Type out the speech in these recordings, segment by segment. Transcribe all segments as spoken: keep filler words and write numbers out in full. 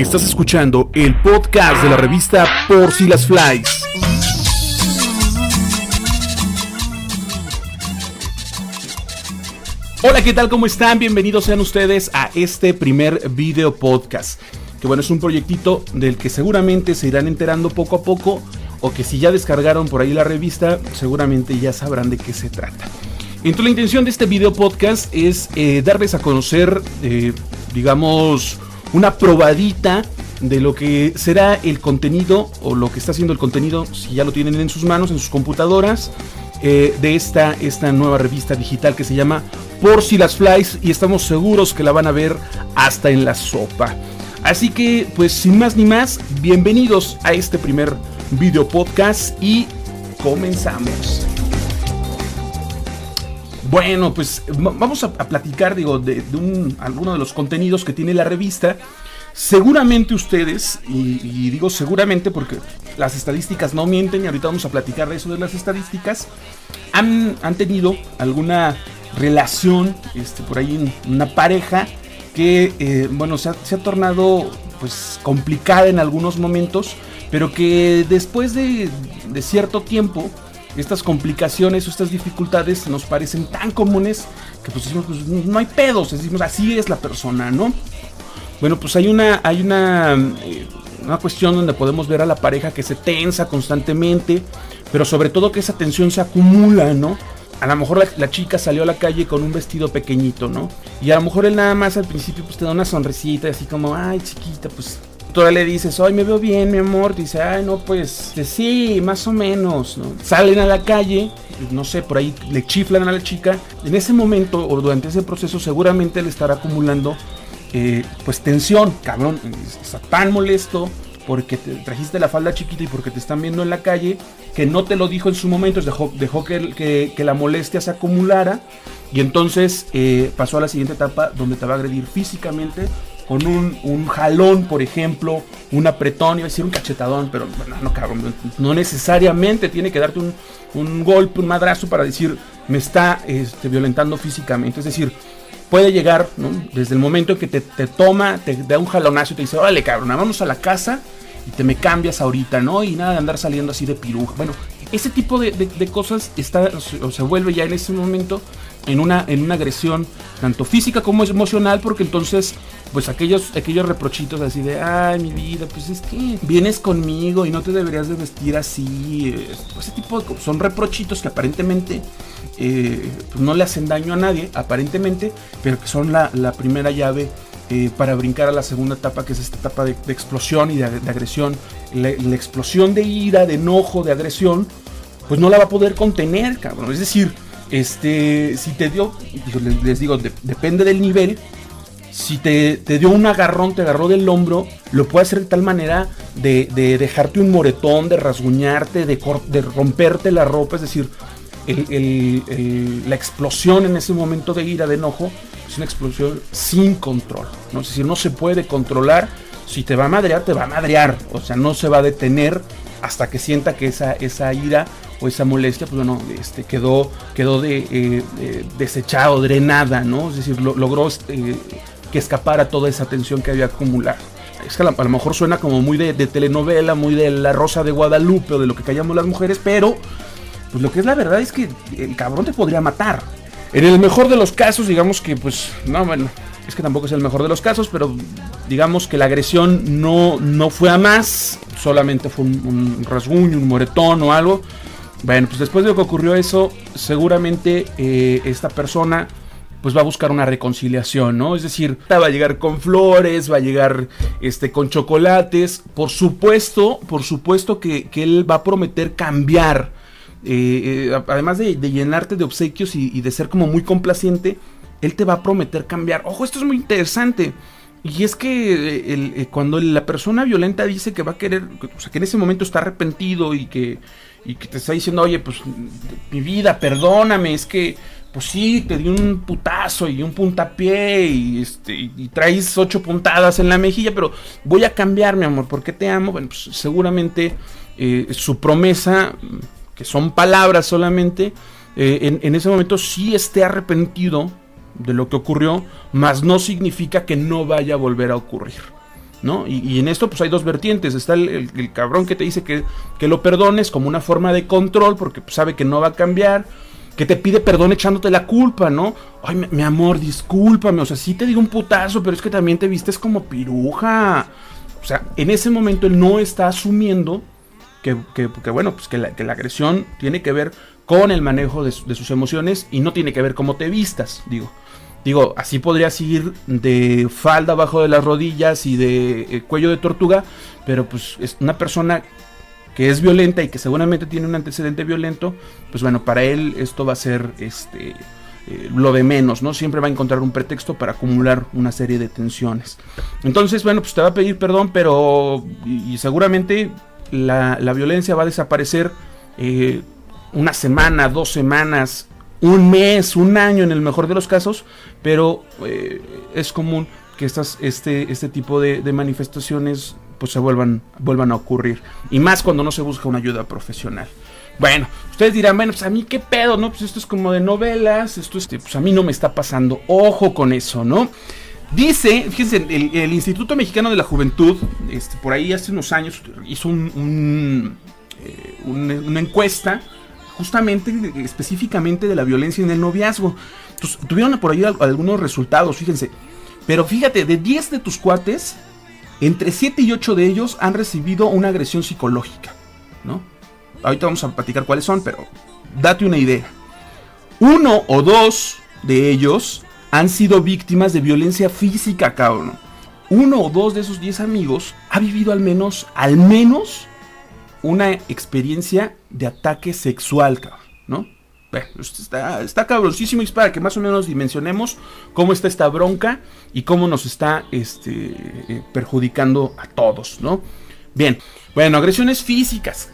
Estás escuchando el podcast de la revista Por Si Las Flies. Hola, ¿qué tal? ¿Cómo están? Bienvenidos sean ustedes a este primer video podcast. Que bueno, es un proyectito del que seguramente se irán enterando poco a poco, o que si ya descargaron por ahí la revista, seguramente ya sabrán de qué se trata. Entonces la intención de este video podcast es eh, darles a conocer, eh, digamos, una probadita de lo que será el contenido, o lo que está haciendo el contenido, si ya lo tienen en sus manos, en sus computadoras, eh, de esta, esta nueva revista digital que se llama Por Si Las Flies, y estamos seguros que la van a ver hasta en la sopa. Así que, pues sin más ni más, bienvenidos a este primer video podcast y comenzamos. Bueno, pues vamos a, a platicar, digo, de, de un, alguno de los contenidos que tiene la revista. Seguramente ustedes, y, y digo seguramente porque las estadísticas no mienten, y ahorita vamos a platicar de eso de las estadísticas, han, han tenido alguna relación, este, por ahí una pareja que, eh, bueno, se ha, se ha tornado pues complicada en algunos momentos, pero que después de, de cierto tiempo, estas complicaciones o estas dificultades nos parecen tan comunes que pues decimos, pues no hay pedos, decimos así es la persona, ¿no? Bueno, pues hay una, hay una, eh, una cuestión donde podemos ver a la pareja que se tensa constantemente, pero sobre todo que esa tensión se acumula, ¿no? A lo mejor la, la chica salió a la calle con un vestido pequeñito, ¿no? Y a lo mejor él nada más al principio pues te da una sonrisita, así como, ay chiquita, pues todavía le dices, ay, me veo bien, mi amor. Dice, ay, no, pues, sí, más o menos, ¿no? Salen a la calle, no sé, por ahí le chiflan a la chica. En ese momento, o durante ese proceso, seguramente le estará acumulando, eh, pues, tensión. Cabrón, está tan molesto porque te trajiste la falda chiquita y porque te están viendo en la calle, que no te lo dijo en su momento, dejó, dejó que, que, que la molestia se acumulara. Y entonces eh, pasó a la siguiente etapa, donde te va a agredir físicamente, con un, un jalón, por ejemplo, un apretón, iba a decir un cachetadón, pero bueno, no, cabrón, no necesariamente tiene que darte un, un golpe, un madrazo para decir, me está este, violentando físicamente. Es decir, puede llegar, ¿no? Desde el momento en que te, te toma, te da un jalonazo y te dice, órale, cabrón, vamos a la casa y te me cambias ahorita, ¿no? Y nada de andar saliendo así de piruja. Bueno, ese tipo de, de, de cosas está, o se vuelve ya en ese momento en una, en una agresión tanto física como emocional, porque entonces pues aquellos, aquellos reprochitos así de, ay, mi vida, pues es que vienes conmigo y no te deberías de vestir así, ese tipo de cosas, son reprochitos que aparentemente eh, pues no le hacen daño a nadie, aparentemente, pero que son la, la primera llave eh, para brincar a la segunda etapa, que es esta etapa de, de explosión y de, de agresión. La, la explosión de ira, de enojo, de agresión, pues no la va a poder contener, cabrón. Es decir, este, si te dio, les, les digo, de, depende del nivel. Si te, te dio un agarrón, te agarró del hombro, lo puede hacer de tal manera de, de dejarte un moretón, de rasguñarte, de, cor, de romperte la ropa. Es decir, el, el, el, la explosión en ese momento de ira, de enojo, es una explosión sin control, ¿no? Es decir, no se puede controlar. Si te va a madrear, te va a madrear. O sea, no se va a detener hasta que sienta que esa, esa ira o esa molestia, pues bueno, este, quedó, quedó de, eh, eh, desechado, drenada, ¿no? Es decir, lo, logró eh, que escapara toda esa tensión que había acumulado. Es que a, la, a lo mejor suena como muy de, de telenovela, muy de La Rosa de Guadalupe o de lo que callamos las mujeres, pero pues lo que es la verdad es que el cabrón te podría matar. En el mejor de los casos, digamos que pues, no, bueno, es que tampoco es el mejor de los casos, pero digamos que la agresión no, no fue a más, solamente fue un, un rasguño, un moretón o algo. Bueno, pues después de lo que ocurrió eso, seguramente eh, esta persona pues va a buscar una reconciliación, ¿no? Es decir, va a llegar con flores, va a llegar este, con chocolates. Por supuesto, por supuesto que, que él va a prometer cambiar. Eh, eh, además de, de llenarte de obsequios y, y de ser como muy complaciente, él te va a prometer cambiar. Ojo, esto es muy interesante. Y es que el, el, cuando la persona violenta dice que va a querer, o sea, que en ese momento está arrepentido y que, y que te está diciendo, oye, pues mi vida, perdóname, es que pues sí, te di un putazo y un puntapié y, este, y, y traes ocho puntadas en la mejilla, pero voy a cambiar, mi amor, porque te amo. Bueno, pues seguramente eh, su promesa, que son palabras solamente, eh, en, en ese momento sí esté arrepentido de lo que ocurrió, mas no significa que no vaya a volver a ocurrir. ¿no? Y, y en esto pues hay dos vertientes. Está el, el, el cabrón que te dice que, que lo perdones como una forma de control porque pues, sabe que no va a cambiar, que te pide perdón echándote la culpa, ¿no? Ay, mi, mi amor, discúlpame, o sea, sí te digo un putazo, pero es que también te vistes como piruja. O sea, en ese momento él no está asumiendo que, que, que bueno, pues que la, que la agresión tiene que ver con el manejo de, de sus emociones y no tiene que ver cómo te vistas, digo. Digo, así podrías ir de falda abajo de las rodillas y de eh, cuello de tortuga, pero pues es una persona que es violenta y que seguramente tiene un antecedente violento, pues bueno, para él esto va a ser este eh, lo de menos, ¿no? Siempre va a encontrar un pretexto para acumular una serie de tensiones. Entonces, bueno, pues te va a pedir perdón, pero y, y seguramente la, la violencia va a desaparecer eh, una semana, dos semanas, un mes, un año en el mejor de los casos, pero eh, es común que estas, este, este tipo de, de manifestaciones pues se vuelvan, vuelvan a ocurrir, y más cuando no se busca una ayuda profesional. Bueno, ustedes dirán, bueno, pues a mí qué pedo, ¿no? Pues esto es como de novelas, esto es, pues a mí no me está pasando, ojo con eso, ¿no? Dice, fíjense, el, el Instituto Mexicano de la Juventud, este, por ahí hace unos años hizo un, un, eh, un, una encuesta justamente, específicamente de la violencia en el noviazgo. Entonces, tuvieron por ahí algunos resultados, fíjense, pero fíjate, de diez de tus cuates, entre siete y ocho de ellos han recibido una agresión psicológica, ¿no? Ahorita vamos a platicar cuáles son, pero date una idea. Uno o dos de ellos han sido víctimas de violencia física, cabrón. Uno o dos de esos diez amigos ha vivido al menos, al menos, una experiencia de ataque sexual, cabrón, ¿no? Bueno, está, está cabroncísimo, y es para que más o menos dimensionemos cómo está esta bronca y cómo nos está este, eh, perjudicando a todos, ¿no? Bien, bueno, agresiones físicas,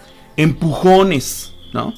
empujones, ¿no?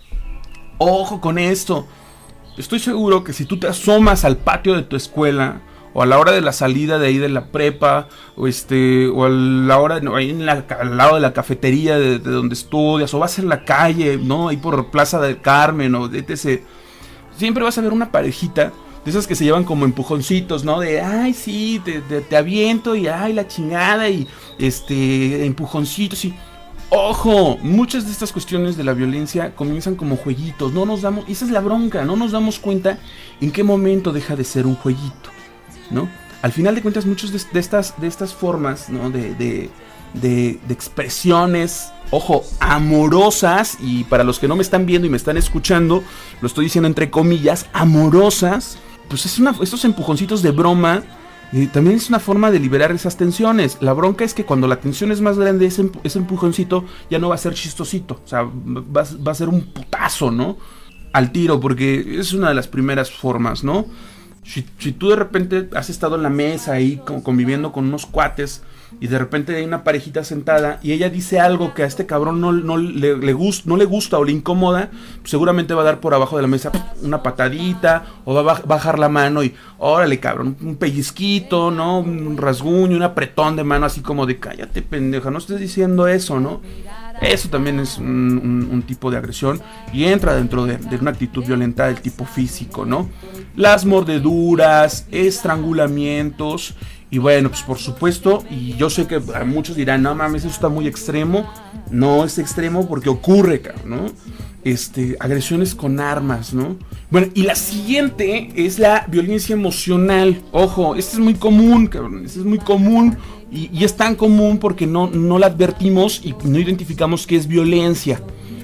Ojo con esto. Estoy seguro que si tú te asomas al patio de tu escuela, o a la hora de la salida de ahí de la prepa, o este, o a la hora, no, ahí en la, al lado de la cafetería de, de donde estudias, o vas en la calle, ¿no? Ahí por Plaza del Carmen, o etcétera. Siempre vas a ver una parejita de esas que se llevan como empujoncitos, ¿no? De, ay, sí, te, te, te aviento, y ay, la chingada, y este, empujoncitos, y... Ojo, muchas de estas cuestiones de la violencia comienzan como jueguitos, no nos damos, esa es la bronca, no nos damos cuenta en qué momento deja de ser un jueguito, ¿no? Al final de cuentas, muchas de, de, estas, de estas formas, ¿no? de, de, de, de expresiones, ojo, amorosas, y para los que no me están viendo y me están escuchando, lo estoy diciendo entre comillas, amorosas, pues es una, estos empujoncitos de broma, eh, también es una forma de liberar esas tensiones. La bronca es que cuando la tensión es más grande, ese, ese empujoncito ya no va a ser chistosito, o sea, va, va a ser un putazo, ¿no? Al tiro, porque es una de las primeras formas, ¿no? Si, si tú de repente has estado en la mesa ahí conviviendo con unos cuates y de repente hay una parejita sentada y ella dice algo que a este cabrón no, no, le, le gust, no le gusta o le incomoda, pues seguramente va a dar por abajo de la mesa una patadita o va a bajar la mano y órale cabrón, un pellizquito, ¿no? Un rasguño, un apretón de mano así como de cállate pendeja, no estés diciendo eso, ¿no? Eso también es un, un, un tipo de agresión y entra dentro de, de una actitud violenta del tipo físico, ¿no? Las mordeduras, estrangulamientos y bueno, pues por supuesto, y yo sé que a muchos dirán, no mames, eso está muy extremo. No es extremo porque ocurre, ¿no? Este, agresiones con armas, ¿no? Bueno, y la siguiente es la violencia emocional. Ojo, esta es muy común, cabrón, esta es muy común. Y, y es tan común porque no, no la advertimos y no identificamos que es violencia.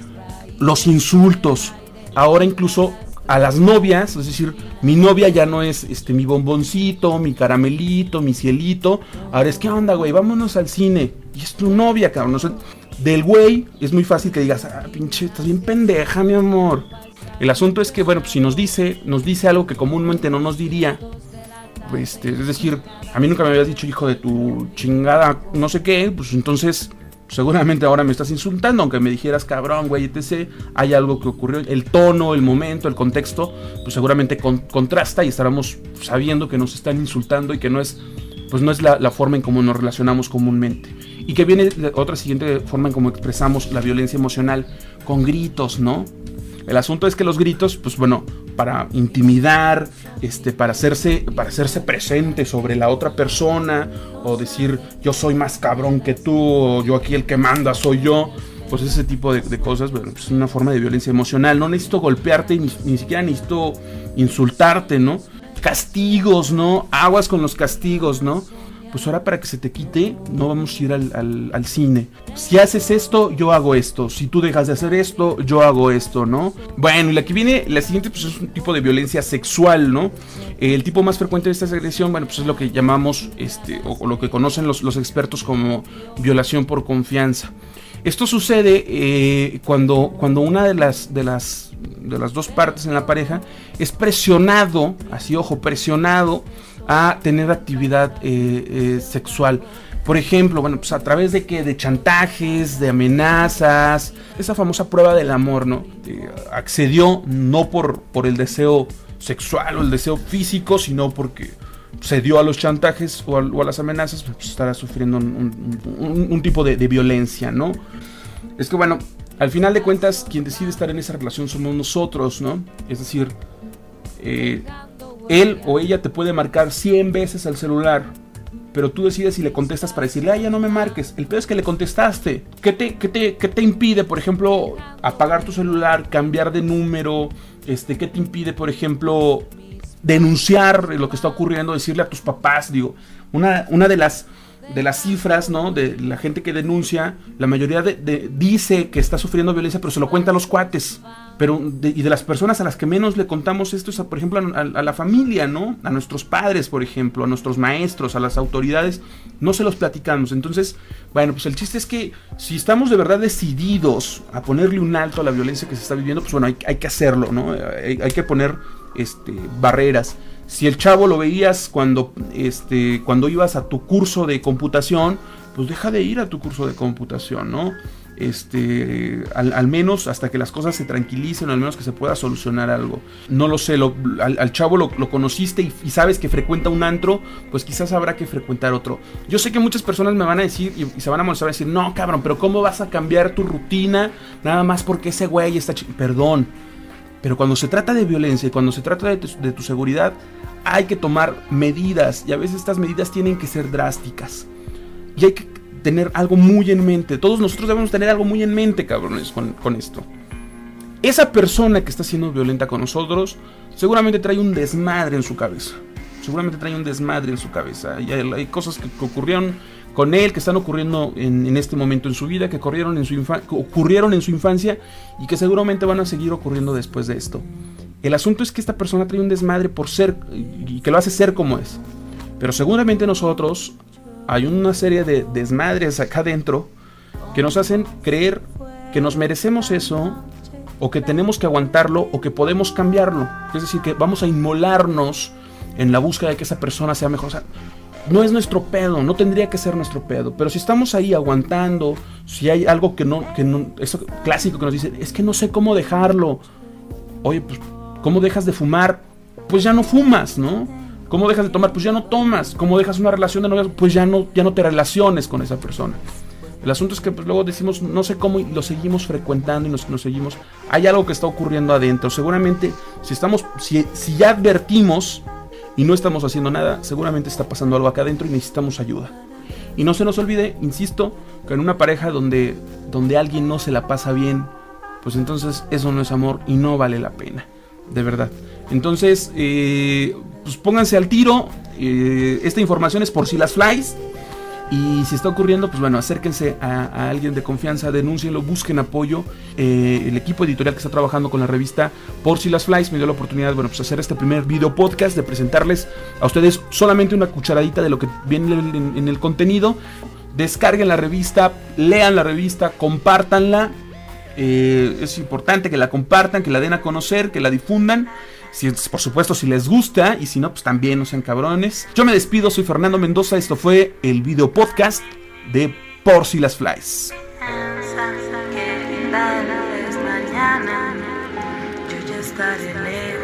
Los insultos. Ahora incluso a las novias, es decir, mi novia ya no es este mi bomboncito, mi caramelito, mi cielito. Ahora es, ¿qué onda, güey? Vámonos al cine. Y es tu novia, cabrón. O sea, del güey es muy fácil que digas, ah, pinche, estás bien pendeja, mi amor. El asunto es que, bueno, pues si nos dice, nos dice algo que comúnmente no nos diría, pues, este, es decir, a mí nunca me habías dicho hijo de tu chingada, no sé qué, pues entonces seguramente ahora me estás insultando, aunque me dijeras cabrón, güey, etcétera. Hay algo que ocurrió, el tono, el momento, el contexto, pues seguramente con, contrasta y estaremos sabiendo que nos están insultando y que no es, pues no es la, la forma en cómo nos relacionamos comúnmente. Y que viene otra siguiente forma en cómo expresamos la violencia emocional, con gritos, ¿no? El asunto es que los gritos, pues bueno, para intimidar, este, para hacerse, para hacerse presente sobre la otra persona, o decir yo soy más cabrón que tú, o yo aquí el que manda soy yo, pues ese tipo de, de cosas, bueno, pues es una forma de violencia emocional. No necesito golpearte, ni, ni siquiera necesito insultarte, ¿no? Castigos, ¿no? Aguas con los castigos, ¿no? Pues ahora para que se te quite, no vamos a ir al, al, al cine. Si haces esto, yo hago esto. Si tú dejas de hacer esto, yo hago esto, ¿no? Bueno, y la que viene, la siguiente, pues es un tipo de violencia sexual, ¿no? El tipo más frecuente de esta agresión, bueno, pues es lo que llamamos, este, o, o lo que conocen los, los expertos como violación por confianza. Esto sucede eh, cuando, cuando una de las, de, las, de las dos partes en la pareja es presionado, así ojo, presionado a tener actividad eh, eh, sexual. Por ejemplo, bueno, pues a través de que de chantajes, de amenazas, esa famosa prueba del amor, ¿no? Eh, accedió no por, por el deseo sexual o el deseo físico, sino porque se dio a los chantajes o a, o a las amenazas, pues estará sufriendo un, un, un, un tipo de, de violencia, ¿no? Es que bueno, al final de cuentas, quien decide estar en esa relación somos nosotros, ¿no? Es decir, eh, él o ella te puede marcar cien veces al celular, pero tú decides si le contestas para decirle, ah, ya no me marques. El peor es que le contestaste. ¿Qué te, qué te, qué te impide, por ejemplo, apagar tu celular, cambiar de número? Este, ¿qué te impide, por ejemplo, denunciar lo que está ocurriendo, decirle a tus papás? Digo, una, una de las de las cifras, ¿no? De la gente que denuncia, la mayoría de, de, dice que está sufriendo violencia, pero se lo cuenta a los cuates. Pero de, y de las personas a las que menos le contamos esto es, a, por ejemplo, a, a la familia, ¿no? A nuestros padres, por ejemplo, a nuestros maestros, a las autoridades, no se los platicamos. Entonces, bueno, pues el chiste es que si estamos de verdad decididos a ponerle un alto a la violencia que se está viviendo, pues bueno, hay, hay que hacerlo, ¿no? Hay, hay que poner este, barreras. Si el chavo lo veías cuando, este, cuando ibas a tu curso de computación, pues deja de ir a tu curso de computación, ¿no? Este, al, al menos hasta que las cosas se tranquilicen, o al menos que se pueda solucionar algo. No lo sé, lo, al, al chavo lo, lo conociste y, y sabes que frecuenta un antro, pues quizás habrá que frecuentar otro. Yo sé que muchas personas me van a decir y, y se van a molestar a decir, no cabrón, pero ¿cómo vas a cambiar tu rutina nada más porque ese güey está ch-? Perdón, pero cuando se trata de violencia y cuando se trata de tu, de tu seguridad, hay que tomar medidas, y a veces estas medidas tienen que ser drásticas. Y hay que tener algo muy en mente. Todos nosotros debemos tener algo muy en mente, cabrones, con, con esto. Esa persona que está siendo violenta con nosotros seguramente trae un desmadre en su cabeza. Seguramente trae un desmadre en su cabeza. Y hay, hay cosas que, que ocurrieron con él, que están ocurriendo en, en este momento en su vida, que ocurrieron en su infa- que ocurrieron en su infancia y que seguramente van a seguir ocurriendo después de esto. El asunto es que esta persona trae un desmadre por ser, y que lo hace ser como es. Pero seguramente nosotros hay una serie de desmadres acá adentro que nos hacen creer que nos merecemos eso, o que tenemos que aguantarlo, o que podemos cambiarlo. Es decir, que vamos a inmolarnos en la búsqueda de que esa persona sea mejor. O sea, no es nuestro pedo, no tendría que ser nuestro pedo. Pero si estamos ahí aguantando, si hay algo que no, que no, eso clásico que nos dice, es que no sé cómo dejarlo. Oye, pues, ¿cómo dejas de fumar? Pues ya no fumas, ¿no? ¿Cómo dejas de tomar? Pues ya no tomas. ¿Cómo dejas una relación de noviazgo? Pues ya no, ya no te relaciones con esa persona. El asunto es que pues, luego decimos, no sé cómo, y lo seguimos frecuentando y nos, nos seguimos. Hay algo que está ocurriendo adentro. Seguramente, si estamos, si, si ya advertimos y no estamos haciendo nada, seguramente está pasando algo acá adentro y necesitamos ayuda. Y no se nos olvide, insisto, que en una pareja donde, donde alguien no se la pasa bien, pues entonces eso no es amor y no vale la pena. De verdad. Entonces, eh, pues pónganse al tiro. Eh, esta información es por si las flies. Y si está ocurriendo, pues bueno, acérquense a, a alguien de confianza, denúncienlo, busquen apoyo. Eh, el equipo editorial que está trabajando con la revista Por si las flies me dio la oportunidad, bueno, pues hacer este primer video podcast, de presentarles a ustedes solamente una cucharadita de lo que viene en, en el contenido. Descarguen la revista, lean la revista, compártanla. Eh, es importante que la compartan, que la den a conocer, que la difundan. Si, por supuesto, si les gusta, y si no, pues también no sean cabrones. Yo me despido, soy Fernando Mendoza. Esto fue el video podcast de Por si las flies. Yo ya estaré lejos.